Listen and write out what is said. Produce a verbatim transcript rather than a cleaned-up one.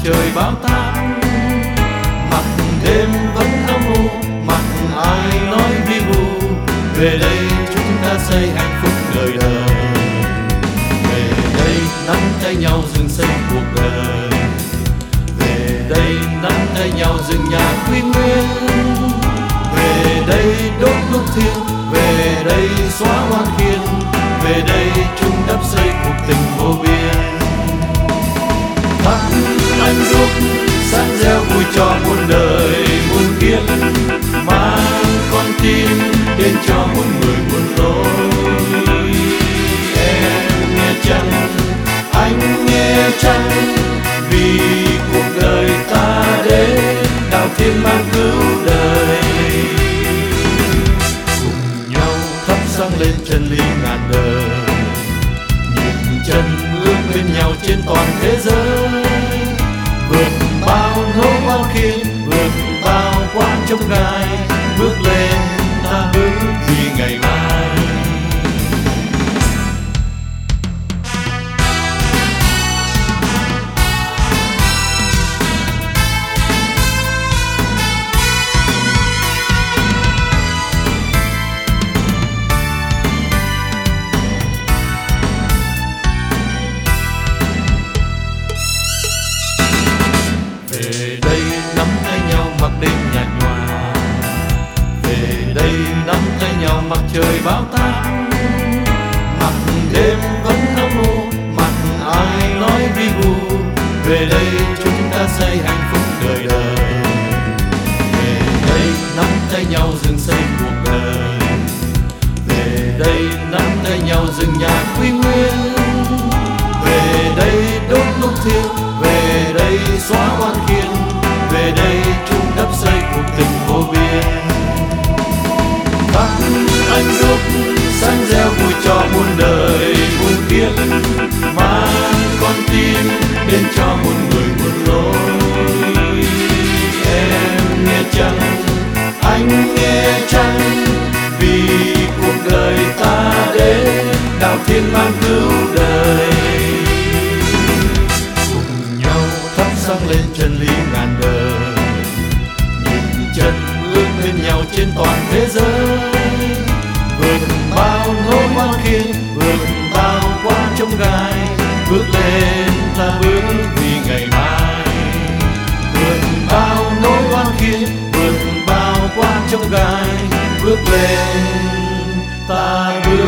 trời bão táp, mặt đêm vẫn âm u, mặt ai nói vi vu. Về đây chúng ta xây hạnh phúc đời đời, về đây nắm tay nhau dựng xây cuộc đời, về đây nắm tay nhau dựng nhà quy nguyên, về đây đốt đuốc thiêng, về đây xóa oan khiên, về đây chung đắp xây cuộc tình vô biên. Thắp ánh đuốc sáng reo vui cho muôn đời muôn kiếp, mang con tim đến cho muôn người muôn lối. Em nghe chăng, anh nghe chăng, vì cuộc đời ta đến đạo thiên mang cứu đời. Cùng nhau thắp sáng lên chân lý ngàn đời, nhìn chân ước bên nhau trên toàn thế giới. Vượt bao nỗi oan khiên, vượt bao quan chông gai, bước lên ta bước vì ngày mai. Về đây nắm tay nhau mặc đêm nhạt nhòa, về đây nắm tay nhau mặc trời bão táp, mặt đêm vẫn âm u, mặt ai nói vi vu. Về đây chúng ta xây hạnh phúc đời đời, về đây nắm tay nhau dựng xây cuộc đời, về đây nắm tay nhau dựng nhà quy nguyên, về đây đốt đuốc thiêng, về đây xóa oan khiên, về đây chung đắp xây cuộc tình vô biên. Thắp ánh đuốc sáng reo vui cho muôn đời muôn kiếp, mang con tim đến cho muôn người muôn lối. Em nghe chăng, anh nghe chăng, vì cuộc đời ta đến đạo thiên mang cứu đời. Cùng nhau thắp sáng lên chân lý ngàn đời, nhìn chân ước bên nhau trên toàn thế giới. Vượt bao nỗi oan khiên, vượt bao quan chông gai, bước lên ta bước vì ngày mai. Vượt bao nỗi oan khiên, vượt bao quan chông gai, bước lên ta bước